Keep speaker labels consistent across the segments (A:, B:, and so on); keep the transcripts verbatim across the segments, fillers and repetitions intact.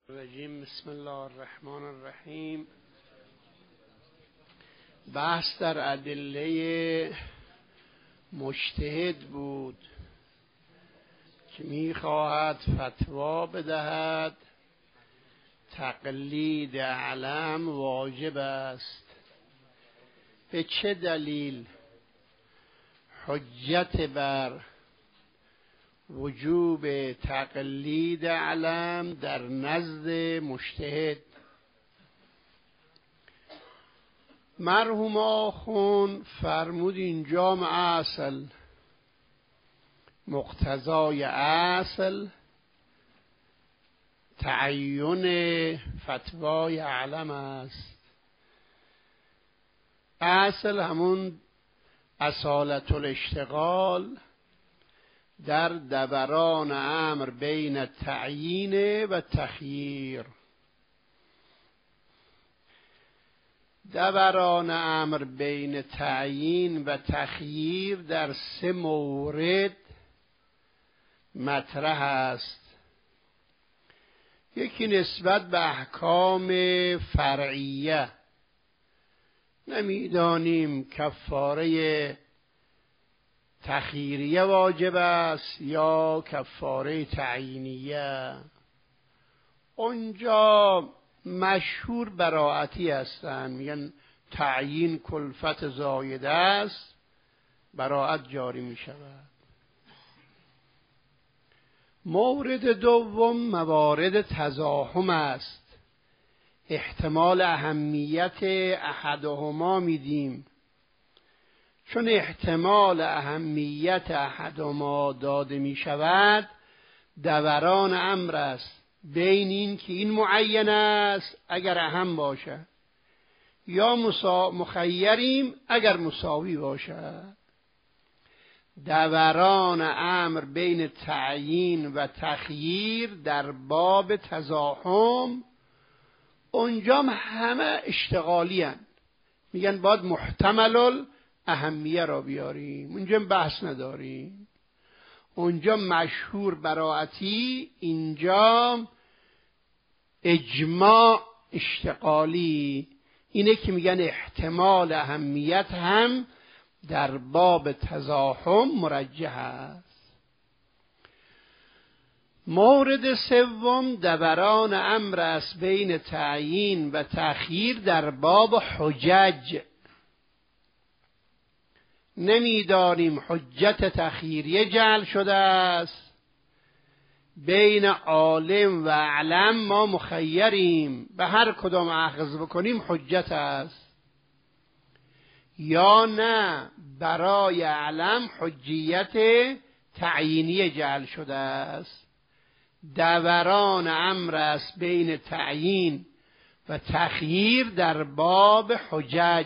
A: الرجیم. بسم الله الرحمن الرحیم. بحث در ادله مجتهد بود که میخواهد فتوا بدهد تقلید علم واجب است. به چه دلیل حجت بر وجوب تقلید علم در نزد مجتهد؟ مرحوم آخوند فرمود اینجا اصل مقتضای اصل تعین فتوای علم است. اصل همون اصالت الاشتغال در دوران امر بین تعیین و تخییر. دوران امر بین تعیین و تخییر در سه مورد مطرح است. یکی نسبت به احکام فرعیه، نمیدانیم کفاره تخییریه واجب است یا کفاره تعیینیه. اونجا مشهور براعتی هستند، میگن تعیین کلفت زایده است، براعت جاری می شود. مورد دوم موارد تزاحم است. احتمال اهمیت احدهما میدیم، چون احتمال اهمیت احدهما داده می شود دوران امر است بین این که این معین است اگر اهم باشه یا مسا... مخیریم اگر مساوی باشه. دوران امر بین تعیین و تخییر در باب تزاحم، اونجا همه اشتغالی هن. میگن باید محتمل اهمیه را بیاریم، اونجا بحث نداریم. اونجا مشهور براعتی، اینجا اجماع اشتغالی. اینه که میگن احتمال اهمیت هم در باب تزاحم مرجح است. مورد سوم دوران امر است بین تعیین و تأخیر در باب حجج. نمیدانیم حجت تأخیریه جعل شده است، بین عالم و اعلم ما مخیریم، به هر کدام اخذ بکنیم حجت است، یا نه برای اعلم حجیت تعیینیه جعل شده است. دوران امر است بین تعیین و تخییر در باب حجج.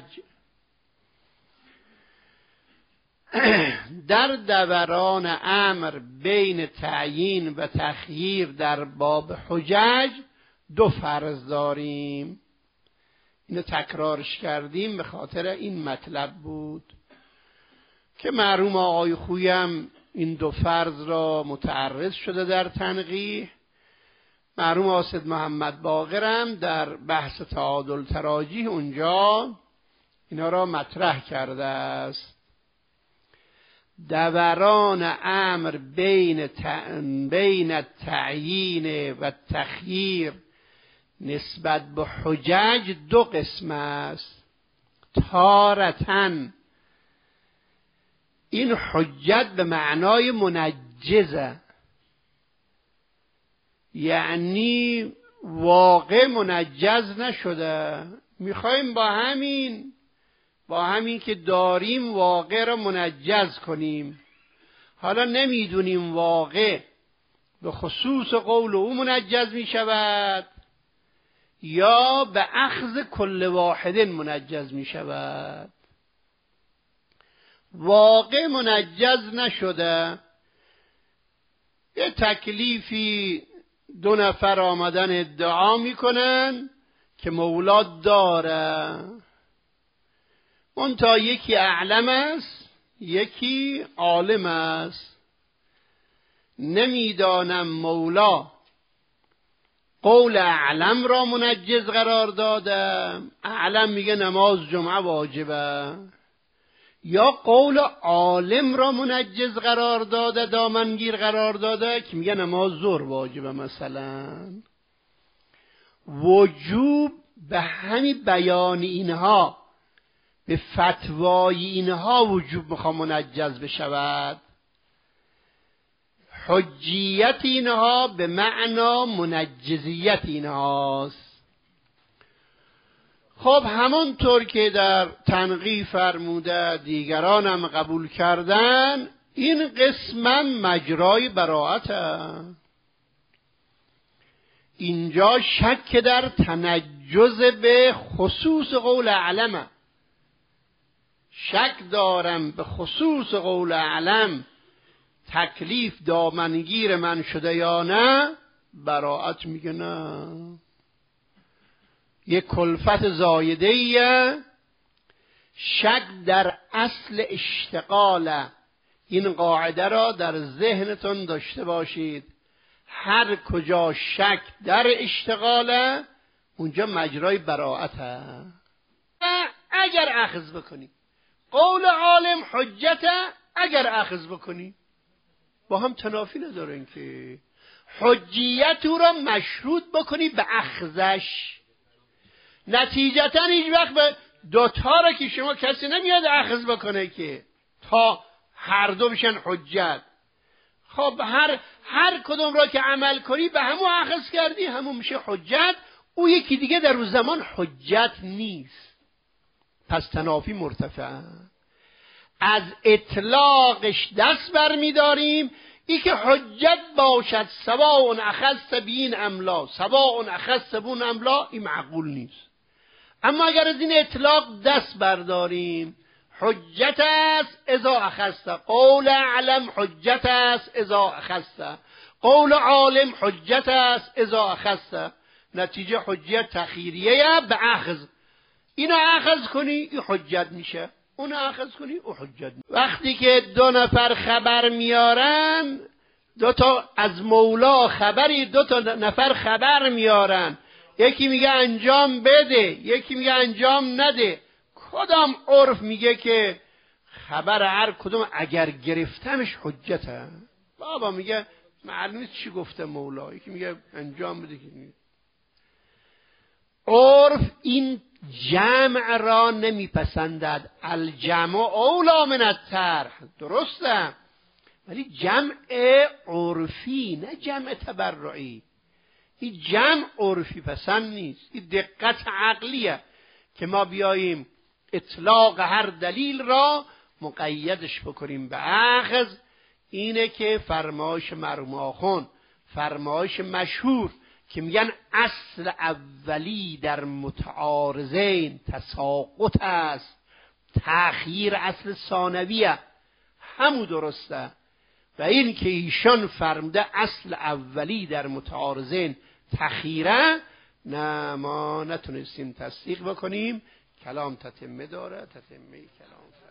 A: در دوران امر بین تعیین و تخییر در باب حجج دو فرض داریم. اینو تکرارش کردیم به خاطر این مطلب بود که مرحوم آقای خویم این دو فرض را متعرض شده در تنقیح. مرحوم آسد محمد باقرم در بحث تعادل تراجیح اونجا اینا را مطرح کرده است. دوران امر بین ت... بین تعیین و تخییر نسبت به حجج دو قسم است. تارتن این حجت به معنای منجزه، یعنی واقع منجز نشده. میخوایم با همین با همین که داریم واقع را منجز کنیم. حالا نمیدونیم واقع به خصوص قول او منجز می شود یا به اخذ کل واحد منجز می شود. واقع منجز نشده، یه تکلیفی دو نفر آمدن ادعا می کنن که مولا داره، منتها یکی اعلم است یکی عالم است. نمیدانم مولا قول اعلم را منجز قرار داده، اعلم میگه نماز جمعه واجبه، یا قول عالم را منجز قرار داده، دامنگیر قرار داده که میگه نماز ظهر واجبه مثلا. وجوب به همین بیان اینها، به فتوای اینها وجوب میخوام منجز بشود. حجیت اینها به معنا منجزیت اینهاست. خب همونطور که در تنقیح فرموده دیگران هم قبول کردن، این قسمم مجرای براءته. اینجا شک در تنجز به خصوص قول اعلمه، شک دارم به خصوص قول اعلم تکلیف دامنگیر من شده یا نه، براءت میگه نه، یک کلفت زایده ایه. شک در اصل اشتغاله. این قاعده را در ذهنتون داشته باشید، هر کجا شک در اشتغاله اونجا مجرای براءته. اگر اخذ بکنی قول عالم حجته، اگر اخذ بکنی با هم تنافی ندارن که حجیت او را مشروط بکنی به اخذش. نتیجتا هیچ وقت به دوتا را که شما کسی نمیاد اخذ بکنه که تا هر دو بشن حجت. خب هر هر کدوم را که عمل کنی به همون اخذ کردی، همون میشه حجت، او یکی دیگه در اون زمان حجت نیست. پس تنافی مرتفع. از اطلاقش دست برمیداریم، ای که حجت باشد سواء اخذت بین املا، سواء اخذت بون املا، این معقول نیست. اما اگر از این اطلاق دست برداریم، حجت است اذا اخذت، قول علم حجت است اذا اخذت، قول عالم حجت است اذا اخذت، نتیجه حجت تخیریه به اخذ. اینو اخذ کنی این حجت میشه، اونو اخذ کنی او حجت میشه. وقتی که دو نفر خبر میارن، دو تا از مولا خبری، دو تا نفر خبر میارن، یکی میگه انجام بده، یکی میگه انجام نده، کدام عرف میگه که خبر هر کدوم اگر گرفتمش حجته؟ بابا میگه معلوم نیست چی گفته مولا، یکی میگه انجام بده. عرف این جمع را نمیپسندد. الجمع اولا من الطرح، درسته، ولی جمع عرفی نه جمع تبرعی. این جمع عرفی پسند نیست، این دقت عقلیه که ما بیاییم اطلاق هر دلیل را مقیدش بکنیم به اخذ. اینه که فرمایش مرحوم آخوند، فرمایش مشهور که میگن اصل اولی در متعارضین تساقط است، تأخیر اصل ثانویه، همون درسته. و این که ایشان فرموده اصل اولی در متعارضین تخیره، نه ما نتونستیم تصدیق بکنیم. کلام تتمه داره، تتمه کلام